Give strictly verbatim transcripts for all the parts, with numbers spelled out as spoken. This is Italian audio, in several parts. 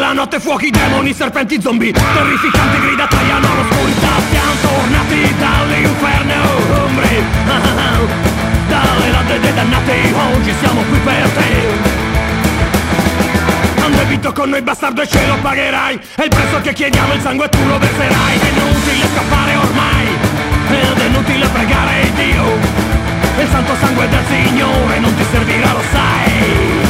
la notte, fuochi, demoni, serpenti, zombie, terrificanti grida tagliano l'oscurità. Siamo tornati dall'inferno, ombre, dalle lande dei dannati, oggi siamo qui per te. Han debito con noi bastardo e ce lo pagherai, è il prezzo che chiediamo, il sangue tu lo verserai. È inutile scappare ormai, ed è inutile pregare Dio, il santo sangue del Signore non ti servirà, lo sai.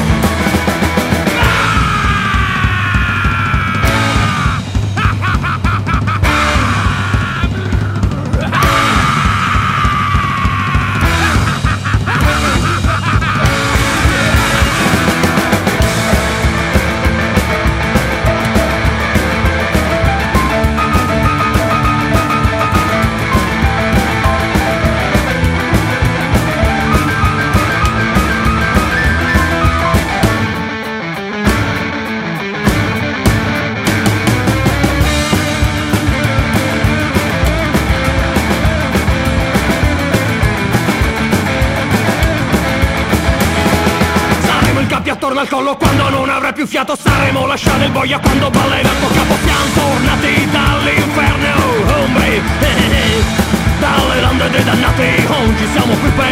Attorno al collo quando non avrai più fiato, saremo lasciati nel boia quando ballerà il tuo capo. Siamo tornati dall'inferno, ombre, eh, eh, dalle lande dei dannati, oggi siamo qui per